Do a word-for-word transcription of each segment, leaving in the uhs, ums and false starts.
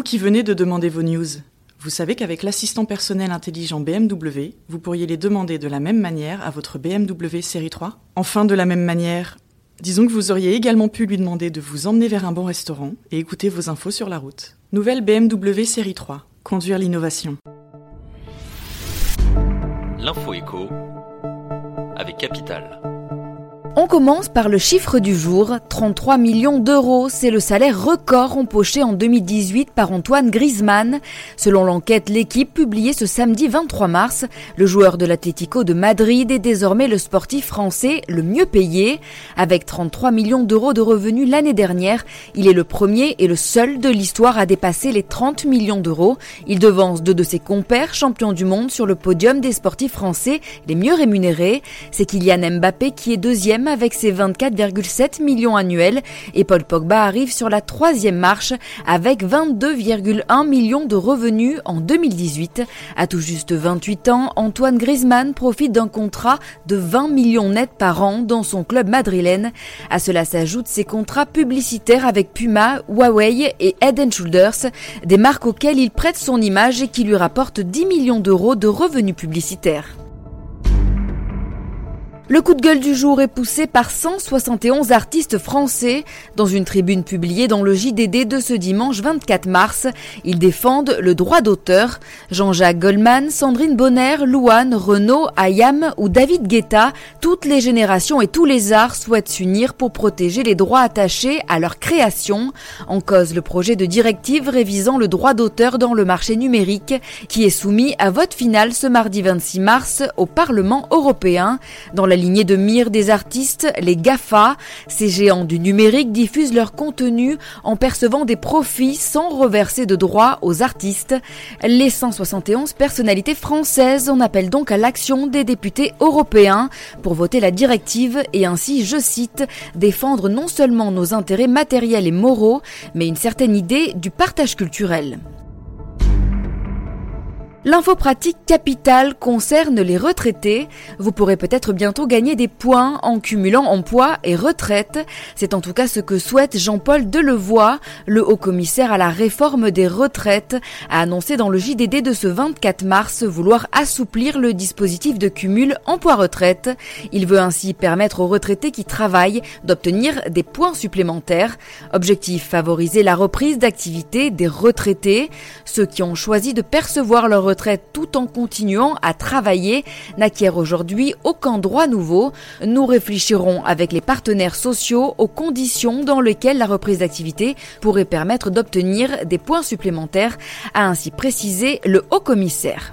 qui venez de demander vos news, vous savez qu'avec l'assistant personnel intelligent B M W, vous pourriez les demander de la même manière à votre B M W série trois ? Enfin, de la même manière, disons que vous auriez également pu lui demander de vous emmener vers un bon restaurant et écouter vos infos sur la route. Nouvelle B M W série trois. Conduire l'innovation. L'info éco avec Capital. On commence par le chiffre du jour, trente-trois millions d'euros, c'est le salaire record empoché en deux mille dix-huit par Antoine Griezmann. Selon l'enquête L'Équipe publiée ce samedi vingt-trois mars, le joueur de l'Atlético de Madrid est désormais le sportif français le mieux payé. Avec trente-trois millions d'euros de revenus l'année dernière, il est le premier et le seul de l'histoire à dépasser les trente millions d'euros. Il devance deux de ses compères champions du monde sur le podium des sportifs français les mieux rémunérés. C'est Kylian Mbappé qui est deuxième avec ses vingt-quatre virgule sept millions annuels et Paul Pogba arrive sur la troisième marche avec vingt-deux virgule un millions de revenus en deux mille dix-huit. À tout juste vingt-huit ans, Antoine Griezmann profite d'un contrat de vingt millions nets par an dans son club madrilène. À cela s'ajoutent ses contrats publicitaires avec Puma, Huawei et Head and Shoulders, des marques auxquelles il prête son image et qui lui rapportent dix millions d'euros de revenus publicitaires. Le coup de gueule du jour est poussé par cent soixante et onze artistes français. Dans une tribune publiée dans le J D D de ce dimanche vingt-quatre mars, ils défendent le droit d'auteur. Jean-Jacques Goldman, Sandrine Bonner, Louane, Renaud, Ayam ou David Guetta, toutes les générations et tous les arts souhaitent s'unir pour protéger les droits attachés à leur création. En cause, le projet de directive révisant le droit d'auteur dans le marché numérique, qui est soumis à vote final ce mardi vingt-six mars au Parlement européen. Dans la lignée de mire des artistes, les GAFA, ces géants du numérique diffusent leur contenu en percevant des profits sans reverser de droits aux artistes. Les cent soixante et onze personnalités françaises en appellent donc à l'action des députés européens pour voter la directive et ainsi, je cite, défendre non seulement nos intérêts matériels et moraux, mais une certaine idée du partage culturel. L'info pratique capitale concerne les retraités. Vous pourrez peut-être bientôt gagner des points en cumulant emploi et retraite. C'est en tout cas ce que souhaite Jean-Paul Delevoye, le haut-commissaire à la réforme des retraites, a annoncé dans le J D D de ce vingt-quatre mars vouloir assouplir le dispositif de cumul emploi-retraite. Il veut ainsi permettre aux retraités qui travaillent d'obtenir des points supplémentaires. Objectif, favoriser la reprise d'activité des retraités. Ceux qui ont choisi de percevoir leur retraite tout en continuant à travailler n'acquièrent aujourd'hui aucun droit nouveau. Nous réfléchirons avec les partenaires sociaux aux conditions dans lesquelles la reprise d'activité pourrait permettre d'obtenir des points supplémentaires, a ainsi précisé le haut-commissaire.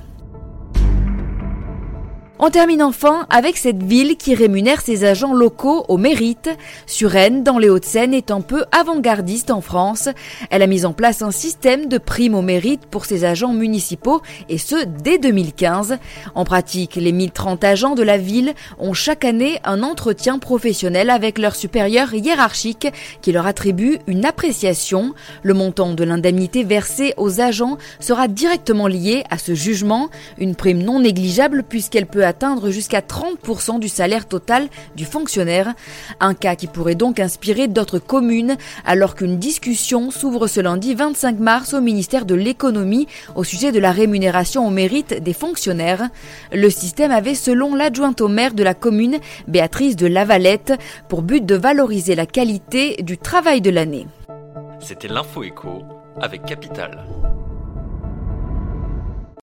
On termine enfin avec cette ville qui rémunère ses agents locaux au mérite. Suresnes, dans les Hauts-de-Seine, est un peu avant-gardiste en France. Elle a mis en place un système de primes au mérite pour ses agents municipaux, et ce, dès deux mille quinze. En pratique, les mille trente agents de la ville ont chaque année un entretien professionnel avec leur supérieur hiérarchique qui leur attribue une appréciation. Le montant de l'indemnité versée aux agents sera directement lié à ce jugement, une prime non négligeable puisqu'elle peut atteindre jusqu'à trente pour cent du salaire total du fonctionnaire. Un cas qui pourrait donc inspirer d'autres communes, alors qu'une discussion s'ouvre ce lundi vingt-cinq mars au ministère de l'économie au sujet de la rémunération au mérite des fonctionnaires. Le système avait, selon l'adjointe au maire de la commune, Béatrice de Lavalette, pour but de valoriser la qualité du travail de l'année. C'était l'info éco avec Capital.